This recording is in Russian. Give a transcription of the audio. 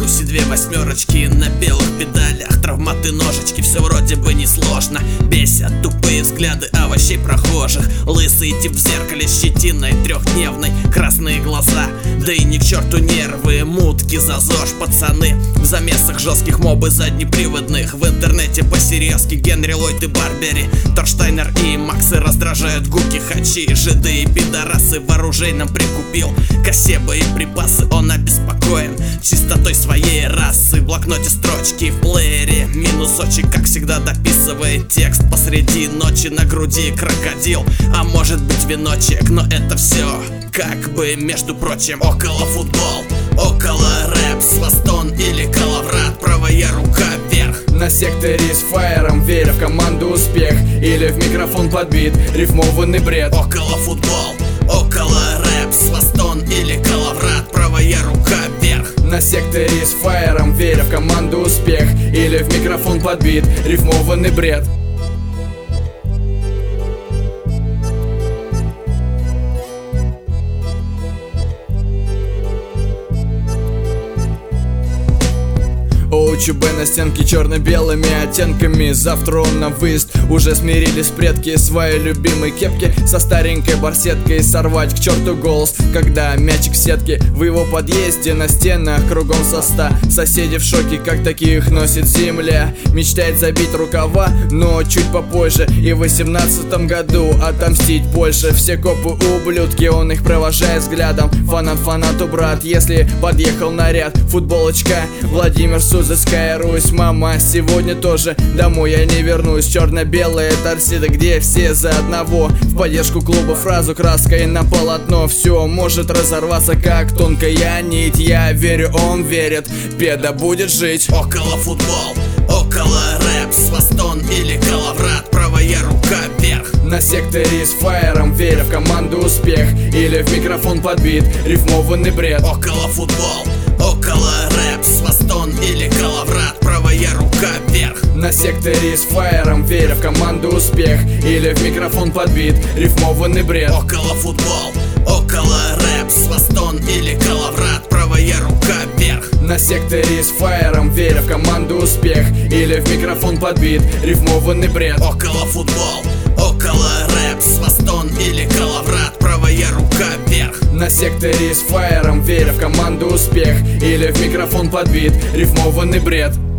плюсе 2 восьмерочки на белых педалях. Травматы ножички, все вроде бы несложно. Бесят тупые взгляды овощей прохожих. Лысый тип в зеркале с щетиной трехдневной. Красные глаза, да и ни к черту нервы. Мутки за ЗОЖ, пацаны в замесах жестких, мобы заднеприводных. В интернете по-серьезки Генри, Ллойд и Барбери, Торштайнер и Максы раздражают гуки, хачи, жиды и пидорасы. В оружейном прикупил кассебы и припасы. Он обеспокоен чистотой своей расы. В блокноте строчки, в плеере минусочек, как всегда дописывает текст. Посреди ночи на груди крокодил, а может быть веночек. Но это все как бы между прочим. Около футбол, около рэп, свастон или коловрат, правая рука вверх. На секторе с фаером, веря в команду успех, или в микрофон подбит рифмованный бред. Около футбол, около рэп, свастон или коловрат, правая рука вверх. На секторе с фаером, веря в команду успех, или в микрофон подбит рифмованный бред. ОЧБ на стенке черно-белыми оттенками. Завтра он на выезд, уже смирились предки своей любимой кепки. Со старенькой барсеткой сорвать к черту голос, когда мячик в сетке. В его подъезде на стенах кругом соста. Соседи в шоке, как таких носит земля. Мечтает забить рукава, но чуть попозже. И в 18-м году отомстить Польше. Все копы ублюдки, он их провожает взглядом. Фанат фанату брат, если подъехал наряд. Футболочка, Владимир Сузовская Русь. Мама, сегодня тоже домой я не вернусь. Черно-белые торсиды, где все за одного. В поддержку клуба фразу краской на полотно. Все может разорваться, как тонкая нить. Я верю, он верит, педа будет жить. Около футбол, около рэп, свастон или коловрат, правая рука вверх. На секторе с фаером, веря в команду успех, или в микрофон подбит рифмованный бред. Около футбол, около рэп, свастон или коловрат, правая рука вверх. На секторе с фаером, веря в команду успех, или в микрофон подбит рифмованный бред. Около футбол, около рэп, свастон или коловрат, правая рука вверх. На секторе с фаером, веря в команду успех, или в микрофон подбит рифмованный бред. Около футбол, около рэп, свастон или коловрат, правая рука вверх. На секторе с фаером, веря в команду успех, или в микрофон подбит рифмованный бред.